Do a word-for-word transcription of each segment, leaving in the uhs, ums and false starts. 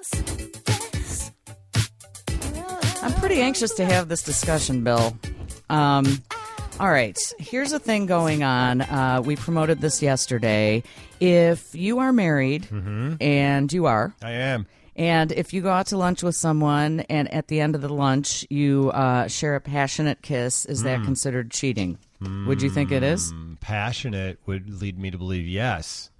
I'm pretty anxious to have this discussion, Bill. Um, all right, here's a thing going on. Uh, we promoted this yesterday. If you are married, Mm-hmm. and you are, I am. and if you go out to lunch with someone and at the end of the lunch you uh, share a passionate kiss, is that considered cheating? Would you think it is? Mm, passionate would lead me to believe yes.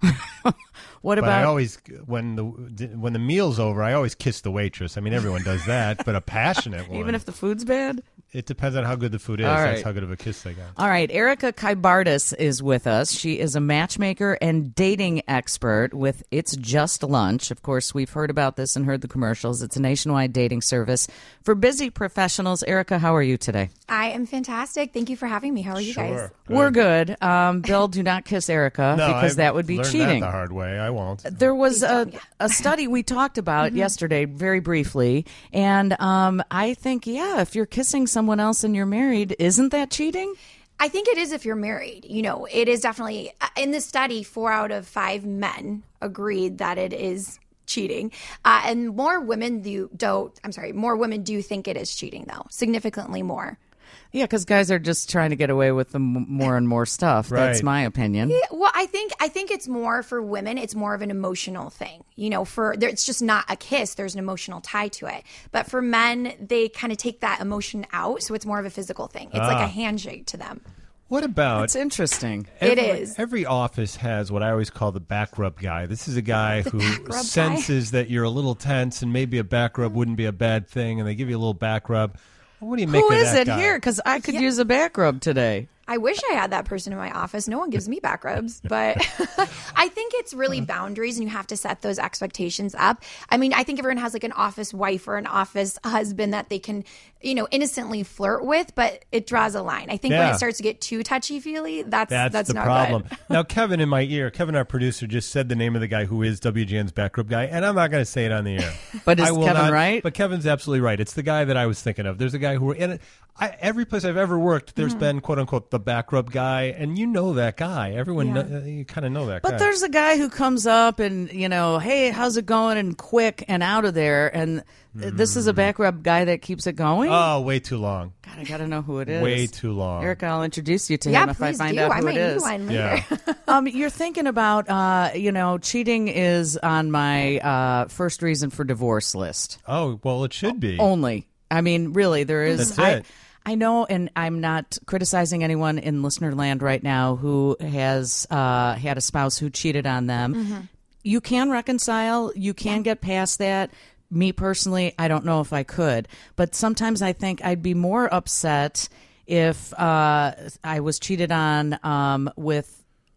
What But about I always, when the when the meal's over, I always kiss the waitress. I mean, everyone does that, but a passionate one. even if the food's bad? It depends on how good the food is. All That's right. how good of a kiss they got. All right, Erica Kybardis is with us. She is a matchmaker and dating expert with It's Just Lunch. Of course, we've heard about this and heard the commercials. It's a nationwide dating service for busy professionals. Erica, how are you today? I am fantastic. Thank you for having me. How are you guys? Sure. We're good. Um, Bill, do not kiss Erica No, because I've that would be learned cheating. That the hard way. I won't. There was a, a study we talked about yesterday very briefly, and um, I think, yeah, if you're kissing someone else and you're married, isn't that cheating? I think it is if you're married. You know, it is definitely, in this study, four out of five men agreed that it is cheating. Uh, and more women do, don't, I'm sorry, more women do think it is cheating, though, significantly more. Yeah, because guys are just trying to get away with the m- more and more stuff. That's Right. my opinion. Yeah, well, I think I think it's more for women. It's more of an emotional thing, you know. For there, it's just not a kiss. There's an emotional tie to it. But for men, they kind of take that emotion out, so it's more of a physical thing. It's like a handshake to them. What about It's interesting. It every, is. Every office has what I always call the back rub guy. This is a guy who back rub guy? senses that you're a little tense and maybe a back rub wouldn't be a bad thing, and they give you a little back rub. What do you make Who of is that it guy? here? Because I could use a back rub today. I wish I had that person in my office. No one gives me back rubs, but I think it's really boundaries, and you have to set those expectations up. I mean, I think everyone has like an office wife or an office husband that they can, you know, innocently flirt with, but it draws a line. I think when Yeah. it starts to get too touchy feely, that's That's, that's, the not problem. good. Now, Kevin, in my ear, Kevin, our producer, just said the name of the guy who is W G N's back rub guy, and I'm not going to say it on the air. But is I will Kevin not- right? But Kevin's absolutely right. It's the guy that I was thinking of. There's a guy who, and I, every place I've ever worked, there's Mm-hmm. been quote unquote the back rub guy, and you know that guy. Everyone, Yeah. kno- you kind of know that But guy. there's a guy who comes up and, you know, hey, how's it going? And quick and out of there. And th- this is a back rub guy that keeps it going? oh, way too long. God, I got to know who it is. Way too long. Erica, I'll introduce you to Yeah, him if I please find do. out I who might it need is. one later. Yeah. Um, you're thinking about, uh, you know, cheating is on my uh, first reason for divorce list. Oh, well, it should be. Only. I mean, really, there is. That's I, it. I know, and I'm not criticizing anyone in listener land right now who has uh, had a spouse who cheated on them. Mm-hmm. You can reconcile. You can get past that. Me personally, I don't know if I could. But sometimes I think I'd be more upset if uh, I was cheated on um, with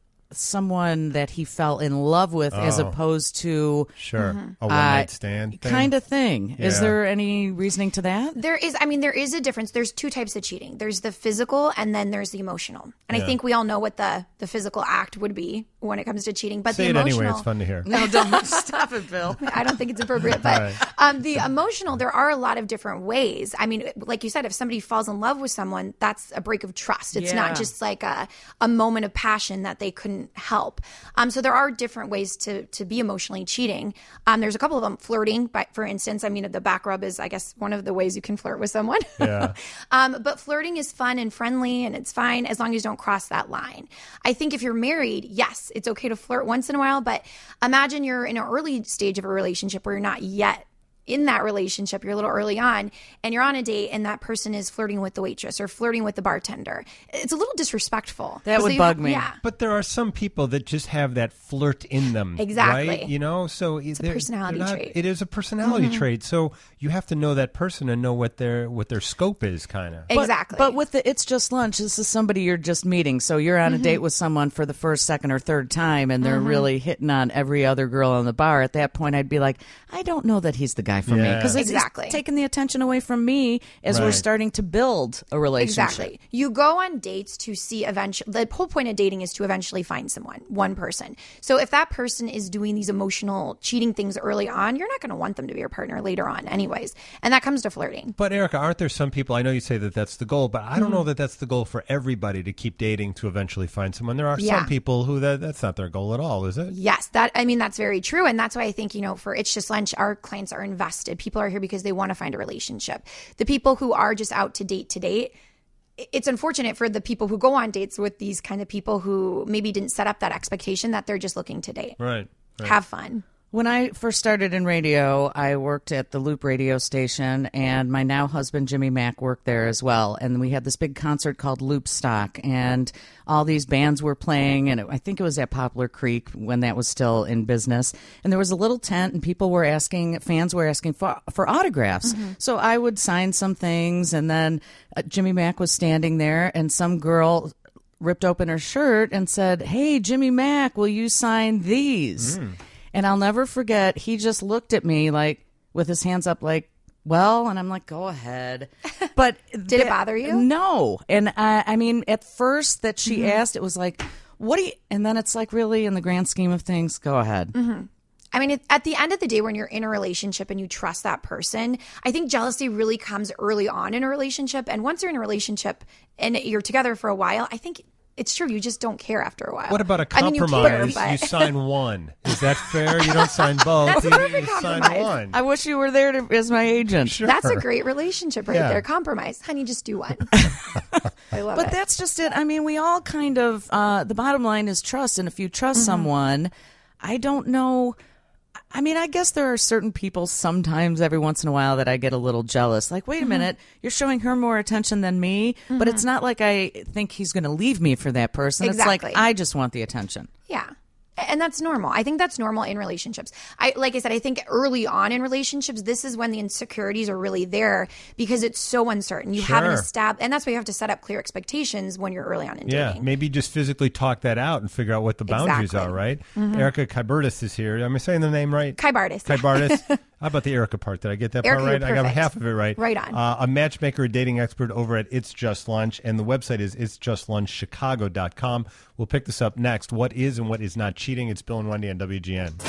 someone that he fell in love with as Oh. opposed to Sure. Mm-hmm. A one night stand thing. kind of thing. Is Yeah. there any reasoning to that? There is, I mean, there is a difference. There's two types of cheating. There's the physical, and then there's the emotional. And Yeah. I think we all know what the the physical act would be when it comes to cheating. But Say the it emotional, anyway. It's fun to hear. No, don't stop it, Bill. I don't think it's appropriate, but Right. um, the emotional, there are a lot of different ways. I mean, like you said, if somebody falls in love with someone, that's a break of trust. It's Yeah. not just like a, a moment of passion that they couldn't help. Um, so there are different ways to to be emotionally cheating. Um, there's a couple of them. Flirting, by, for instance. I mean, the back rub is, I guess, one of the ways you can flirt with someone. Yeah. um, but flirting is fun and friendly, and it's fine as long as you don't cross that line. I think if you're married, yes, it's okay to flirt once in a while, but imagine you're in an early stage of a relationship where you're not yet in that relationship, you're a little early on, and you're on a date and that person is flirting with the waitress or flirting with the bartender. It's a little disrespectful. That So would you- bug me. Yeah. But there are some people that just have that flirt in them. Exactly. Right? You know, so it's a personality trait. It is a personality Mm-hmm. trait. So you have to know that person and know what their what their scope is, kind of. But- Exactly. But with the It's Just Lunch, this is somebody you're just meeting. So you're on a Mm-hmm. date with someone for the first, second, or third time, and they're really hitting on every other girl in the bar. At that point, I'd be like, I don't know that he's the guy for me Yeah. because it's Exactly. taking the attention away from me as we're Right. starting to build a relationship. Exactly. You go on dates to see eventually, the whole point of dating is to eventually find someone, one person. So if that person is doing these emotional cheating things early on, you're not going to want them to be your partner later on anyways. And that comes to flirting. But Erica, aren't there some people, I know you say that that's the goal, but I don't Mm-hmm. know that that's the goal for everybody to keep dating to eventually find someone. There are Yeah. some people who that, that's not their goal at all, is it? Yes, that I mean that's very true, and that's why I think you know for It's Just Lunch, our clients are invested. People are here because they want to find a relationship. The people who are just out to date to date, it's unfortunate for the people who go on dates with these kind of people who maybe didn't set up that expectation that they're just looking to date. Right. right. Have fun. When I first started in radio, I worked at the Loop radio station, and my now husband, Jimmy Mack, worked there as well. And we had this big concert called Loop Stock, and all these bands were playing, and it, I think it was at Poplar Creek when that was still in business. And there was a little tent, and people were asking, fans were asking for, for autographs. Mm-hmm. So I would sign some things, and then uh, Jimmy Mack was standing there, and some girl ripped open her shirt and said, "Hey, Jimmy Mack, will you sign these?" Mm. And I'll never forget, he just looked at me like with his hands up like, well, and I'm like, go ahead. But Did it bother you? No. And I, I mean, at first that she Mm-hmm. asked, it was like, what do you, and then it's like, really, in the grand scheme of things, go ahead. Mm-hmm. I mean, it, at the end of the day, when you're in a relationship and you trust that person, I think jealousy really comes early on in a relationship. And once you're in a relationship and you're together for a while, I think it's true. You just don't care after a while. What about a I mean, you compromise? care, you, but- sign one. Is that fair? You don't sign both. That's a you, perfect you sign compromise. one. I wish you were there to, as my agent. Sure. That's a great relationship right Yeah. there. Compromise. Honey, just do one. I love But it. that's just it. I mean, we all kind of, uh, the bottom line is trust. And if you trust Mm-hmm. someone, I don't know. I mean, I guess there are certain people sometimes every once in a while that I get a little jealous. Like, wait a Mm-hmm. minute, you're showing her more attention than me. But it's not like I think he's going to leave me for that person. Exactly. It's like, I just want the attention. Yeah. And that's normal. I think that's normal in relationships. I like I said, I think early on in relationships, this is when the insecurities are really there because it's so uncertain. You haven't Sure. established, and that's why you have to set up clear expectations when you're early on in Yeah, dating. maybe just physically talk that out and figure out what the boundaries Exactly. are, right? Erica Kybertis is here. Am I saying the name right? Kybardis. Kybartis. How about the Erica part? Did I get that Erica, part right? you're I got perfect. half of it right. Right on. Uh, a matchmaker, a dating expert over at It's Just Lunch, and the website is its just lunch chicago dot com. We'll pick this up next. What is and what is not cheating? It's Bill and Wendy on W G N.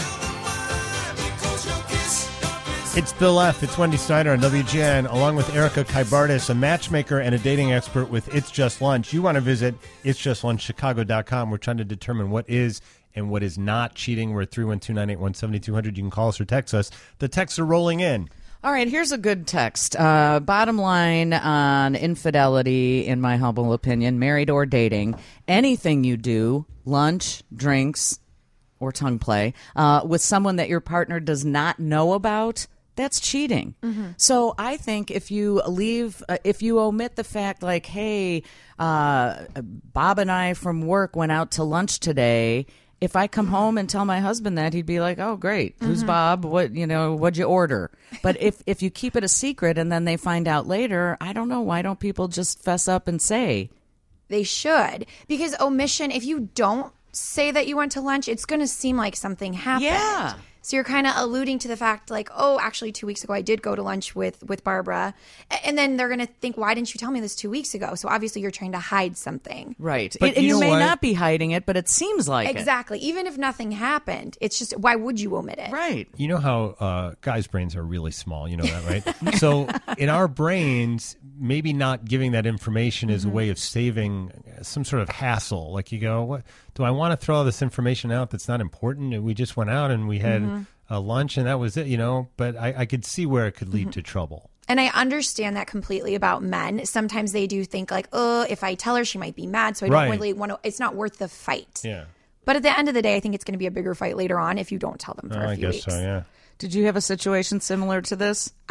It's Bill F. It's Wendy Snyder on W G N, along with Erica Kybartis, a matchmaker and a dating expert with It's Just Lunch. You want to visit its just lunch chicago dot com. We're trying to determine what is and what is not cheating. We're at three one two, nine eight one, seven two zero zero. You can call us or text us. The texts are rolling in. All right, here's a good text. Uh, bottom line on infidelity, in my humble opinion, married or dating, anything you do, lunch, drinks, or tongue play, uh, with someone that your partner does not know about, that's cheating. So I think if you leave, uh, if you omit the fact like, hey, uh, Bob and I from work went out to lunch today. If I come home and tell my husband that, he'd be like, "Oh, great. Who's Bob? What, you know, what'd you order?" But if, if you keep it a secret and then they find out later, I don't know. Why don't people just fess up and say? They should. Because omission, if you don't say that you went to lunch, it's going to seem like something happened. Yeah. So you're kind of alluding to the fact like, oh, actually two weeks ago I did go to lunch with, with Barbara. A- And then they're going to think, why didn't you tell me this two weeks ago? So obviously you're trying to hide something. Right. But It- and you you, know may what? not be hiding it, but it seems like Exactly. Even if nothing happened, it's just, why would you omit it? it. Right. You know how uh, guys' brains are really small. You know that, right? So in our brains, maybe not giving that information is a way of saving some sort of hassle. Like you go, what do I want to throw all this information out that's not important? We just went out and we had a lunch and that was it, you know? But I, I could see where it could lead to trouble. And I understand that completely about men. Sometimes they do think like, oh, if I tell her, she might be mad. So I Right. don't really want to, it's not worth the fight. Yeah. But at the end of the day, I think it's going to be a bigger fight later on if you don't tell them for Oh, a I few guess weeks. so, yeah. Did you have a situation similar to this?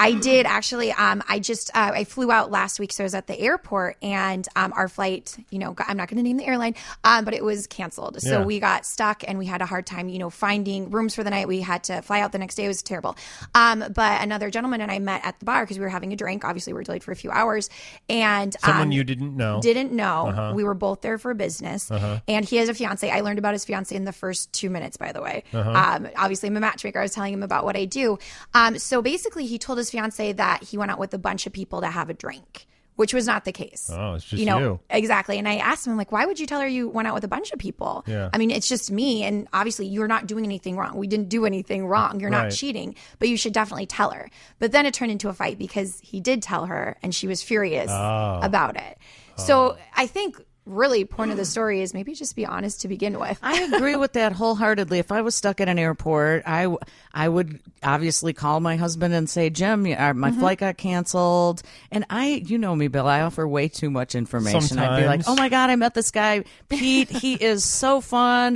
I did actually. Um, I just uh, I flew out last week, so I was at the airport, and um, our flight, you know, got, I'm not going to name the airline, um, but it was canceled. So Yeah. we got stuck, and we had a hard time, you know, finding rooms for the night. We had to fly out the next day. It was terrible. Um, but another gentleman and I met at the bar because we were having a drink. Obviously, we were delayed for a few hours, and Someone um, you didn't know. didn't know. We were both there for business, Uh-huh. and he has a fiance. I learned about his fiance in the first two minutes, by the way. Uh-huh. Um, obviously, I'm a matchmaker. I was telling him about what I do. Um, so basically, he told his fiance that he went out with a bunch of people to have a drink, which was not the case. Oh, it's just you know you. exactly. And I asked him, I'm like, why would you tell her you went out with a bunch of people? Yeah. I mean, it's just me, and obviously, you're not doing anything wrong. We didn't do anything wrong. You're not Right. cheating, but you should definitely tell her. But then it turned into a fight because he did tell her, and she was furious Oh. about it. So I think really point of the story is maybe just be honest to begin with. I agree with that wholeheartedly. If I was stuck at an airport, I, w- I would obviously call my husband and say, Jim, uh, my flight got canceled. And I, you know me, Bill, I offer way too much information. I'd be like, Sometimes. oh my God, I met this guy, Pete. He is so fun.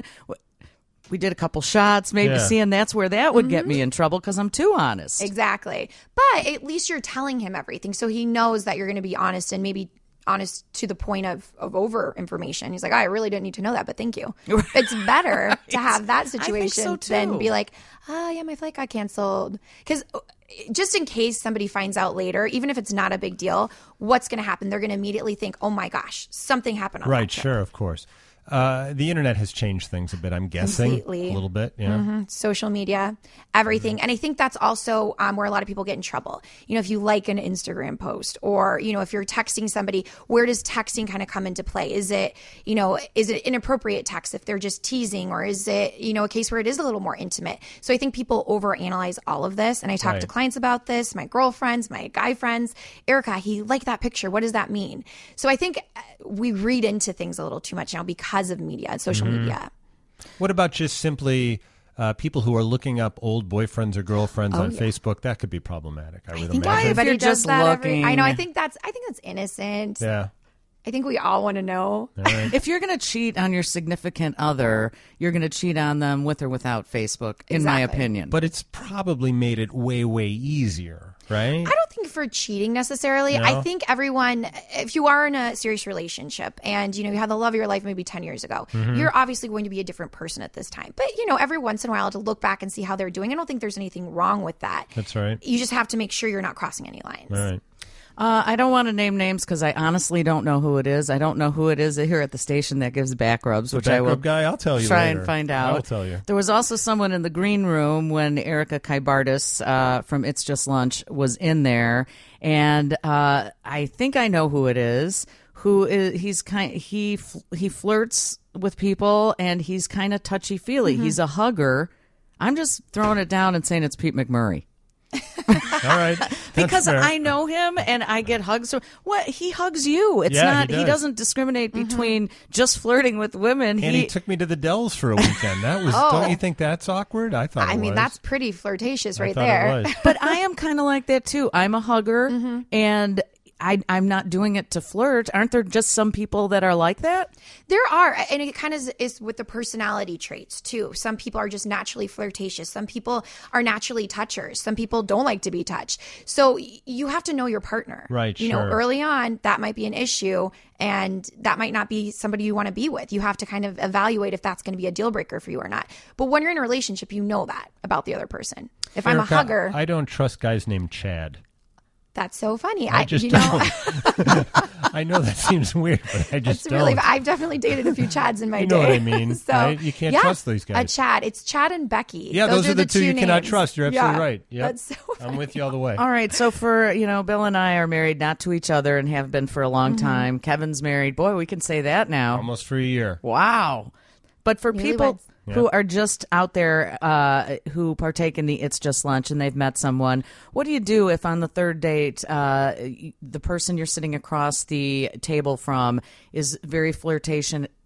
We did a couple shots, maybe Yeah. seeing that's where that would get me in trouble because I'm too honest. Exactly. But at least you're telling him everything. So he knows that you're going to be honest and maybe honest to the point of, of over information. He's like, oh, I really didn't need to know that, but thank you. It's better to have that situation so, than too. be like, oh, yeah, my flight got canceled. Because just in case somebody finds out later, even if it's not a big deal, what's going to happen? They're going to immediately think, oh my gosh, something happened on Right, that trip. sure, of course. Uh, the internet has changed things a bit, I'm guessing. Completely. A little bit, yeah. Social media, everything. And I think that's also um, where a lot of people get in trouble. You know, if you like an Instagram post or, you know, if you're texting somebody, where does texting kind of come into play? Is it, you know, is it inappropriate text if they're just teasing, or is it, you know, a case where it is a little more intimate? So I think people overanalyze all of this. And I talk Right. to clients about this, my girlfriends, my guy friends. Erica, he liked that picture. What does that mean? So I think uh, we read into things a little too much now because of media and social Mm-hmm. media. What about just simply uh, people who are looking up old boyfriends or girlfriends on yeah. Facebook? That could be problematic, I would I think imagine. everybody you're does just that every- I know. I looking. think that's. I think that's innocent. Yeah. I think we all want to know. All right. If you're going to cheat on your significant other, you're going to cheat on them with or without Facebook, in my Exactly. opinion. But it's probably made it way, way easier, right? I don't think for cheating necessarily. No? I think everyone, if you are in a serious relationship and you know you had the love of your life maybe ten years ago, Mm-hmm. you're obviously going to be a different person at this time. But you know, every once in a while to look back and see how they're doing, I don't think there's anything wrong with that. That's right. You just have to make sure you're not crossing any lines. All right. Uh, I don't want to name names because I honestly don't know who it is. I don't know who it is here at the station that gives back rubs, which I back will rub guy? I'll tell you try later. and find out. I'll tell you. There was also someone in the green room when Erica Kybardis uh, from It's Just Lunch was in there, and uh, I think I know who it is. Who is he's kind he fl- he flirts with people and he's kind of touchy feely. Mm-hmm. He's a hugger. I'm just throwing it down and saying it's Pete McMurray. All right. That's Because fair. I know him and I get hugs from what he hugs you. It's Yeah, he not he, does. doesn't discriminate Mm-hmm. between just flirting with women. And he, took me to the Dells for a weekend. That was. Oh. Don't you think that's awkward? I thought. I it mean, was. that's pretty flirtatious I right thought there. It was. but I am kind of like that too. I'm a hugger Mm-hmm. and I, I'm not doing it to flirt. Aren't there just some people that are like that? There are, and it kind of is, is with the personality traits too. Some people are just naturally flirtatious. Some people are naturally touchers. Some people don't like to be touched. So y- you have to know your partner. Right, You know, sure. early on, that might be an issue, and that might not be somebody you want to be with. You have to kind of evaluate if that's going to be a deal breaker for you or not. But when you're in a relationship, you know that about the other person. If I'm a Erica, hugger, I don't trust guys named Chad. that's so funny. I just you know, don't. I know that seems weird, but I just It's don't. really. I've definitely dated a few Chads in my You know day. what I mean, so right? You can't yeah, trust these guys. A Chad. It's Chad and Becky. Yeah, those, are the two you cannot names. trust. You're absolutely Yeah, right. Yep. That's so funny. I'm with you all the way. All right. So for, you know, Bill and I are married not to each other and have been for a long Mm-hmm. time. Kevin's married. Boy, we can say that now. Almost for a year. Wow. But for people Newlyweds. who Yeah. are just out there uh, who partake in the It's Just Lunch and they've met someone, what do you do if on the third date uh, the person you're sitting across the table from is very flirtation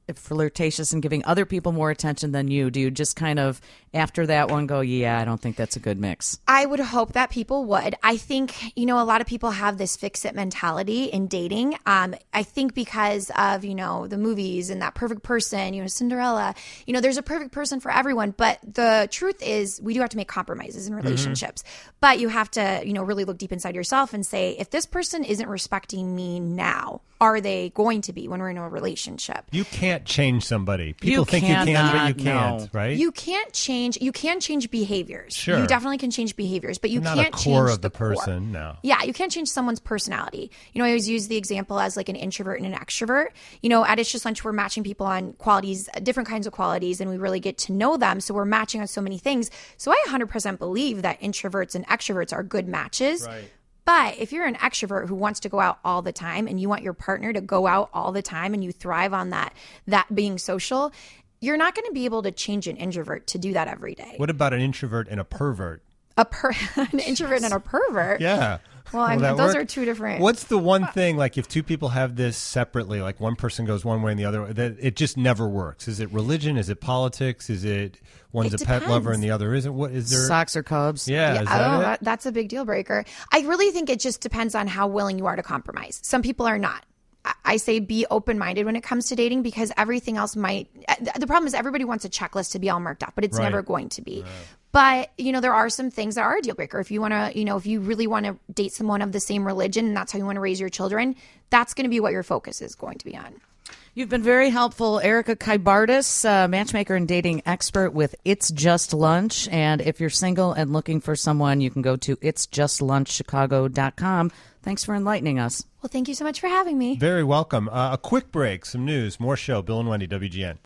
flirtatious and giving other people more attention than you, do you just kind of, after that one, go, yeah, I don't think that's a good mix? I would hope that people would. I think, you know, a lot of people have this fix-it mentality in dating. Um, I think because of, you know, the movies and that perfect person, you know, Cinderella, you know, there's a perfect person for everyone. But the truth is we do have to make compromises in relationships. Mm-hmm. But you have to, you know, really look deep inside yourself and say, if this person isn't respecting me now, are they going to be when we're in a relationship? You can't change somebody. People You think you can, cannot, but you can't, no. right? You can't change. You can change behaviors. Sure. You definitely can change behaviors, but you Not can't a core change of the, core. person, no. Yeah, you can't change someone's personality. You know, I always use the example as like an introvert and an extrovert. You know, at It's Just Lunch, we're matching people on qualities, different kinds of qualities, and we really get to know them. So we're matching on so many things. So I one hundred percent believe that introverts and extroverts are good matches. Right. But if you're an extrovert who wants to go out all the time and you want your partner to go out all the time and you thrive on that, that being social, you're not going to be able to change an introvert to do that every day. What about an introvert and a pervert? A per- an introvert and a pervert. Yeah. Well, I Will mean, that those work? are two different. What's the one thing, like if two people have this separately, like one person goes one way and the other, that it just never works? Is it religion? Is it politics? Is it one's It a pet lover depends. and the other isn't? What is there? Sox or Cubs? Yeah, Yeah, is I don't know. that it? That, that's a big deal breaker. I really think it just depends on how willing you are to compromise. Some people are not. I- I say be open-minded when it comes to dating because everything else might. The problem is everybody wants a checklist to be all marked up, but it's Right. never going to be. Right. But, you know, there are some things that are a deal breaker. If you want to, you know, if you really want to date someone of the same religion and that's how you want to raise your children, that's going to be what your focus is going to be on. You've been very helpful, Erica Kybardis, uh, matchmaker and dating expert with It's Just Lunch. And if you're single and looking for someone, you can go to its just lunch chicago dot com. Thanks for enlightening us. Well, thank you so much for having me. Very welcome. Uh, a quick break, some news, more show. Bill and Wendy, W G N.